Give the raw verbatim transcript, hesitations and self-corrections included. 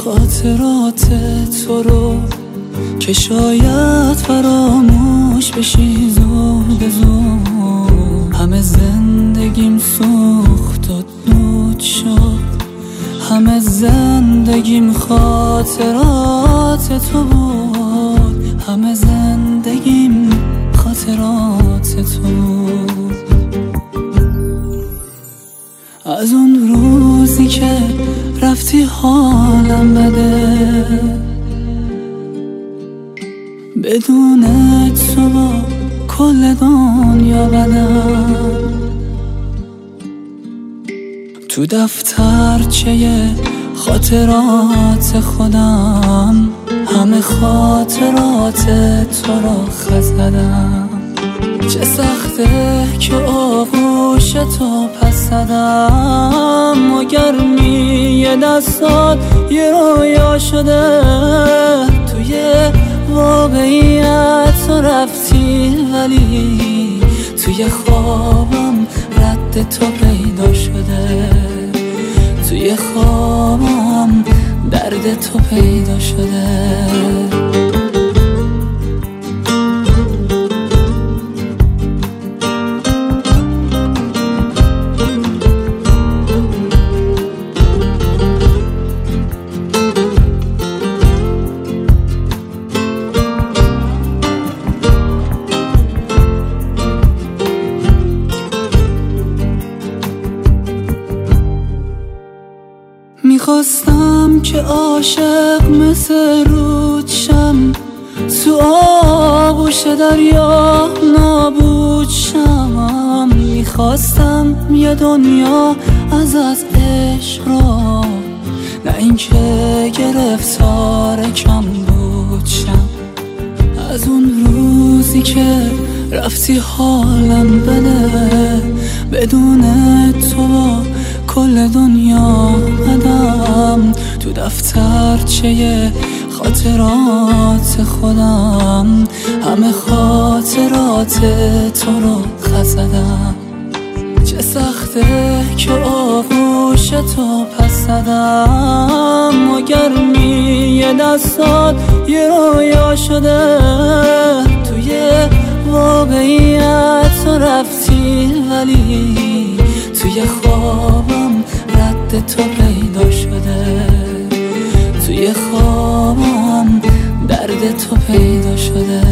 خاطرات تو رو که شاید فراموش بشی زود زود. همه زندگیم سوخت و دود شد، همه زندگیم خاطرات تو بود، همه زندگیم خاطرات تو بود. از اون روزی که رفتی حالم بده، بدون تو با کل دنیا بدم. تو دفترچه خاطرات خودم همه خاطرات تو را خط زدم. چه سخته که آغوش تو پس زدم و گرمی دستات یه رویا شده. توی واقعیت تو رفتی ولی توی خوابم رد تو پیدا شده. توی خوابم درد تو پیدا شده. میخواستم که عاشق مثل رود شم، تو آغوش دریا نابود شم. میخواستم یه دنیا از از عشق را، نه اینکه گرفتار کم بود شم. از اون روزی که رفتی حالم بده، بدون تو کل دنیا بدم. تو دفترچه خاطرات خودم همه خاطرات تو رو خط زدم. چه سخته که آغوش تو پس زدم و گرمی دستات یه رویا شده. توی واقعیت تو رفتی ولی توی خوابم رد تو پیدا شده. توی خوابم درد تو پیدا شده.